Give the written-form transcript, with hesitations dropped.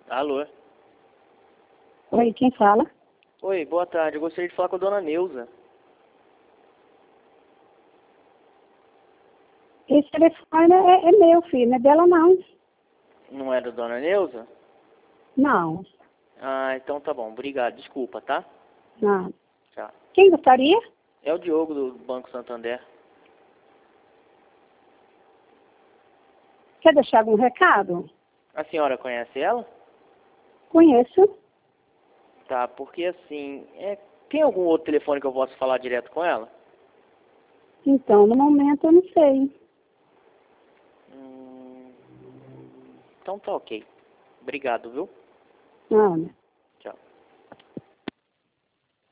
Alô? Oi, quem fala? Oi, boa tarde. Eu gostaria de falar com a dona Neuza. Esse telefone é meu, filho, não é dela não. Não é da dona Neuza? Não, Ah, então tá bom. Obrigado. Desculpa, tá? não. Tchau. Quem gostaria? É o Diogo do Banco Santander. Quer deixar algum recado? A senhora conhece ela? Conheço. Tá, porque assim, tem algum outro telefone que eu possa falar direto com ela? Então, no momento eu não sei. Então tá ok. Obrigado, viu? Não,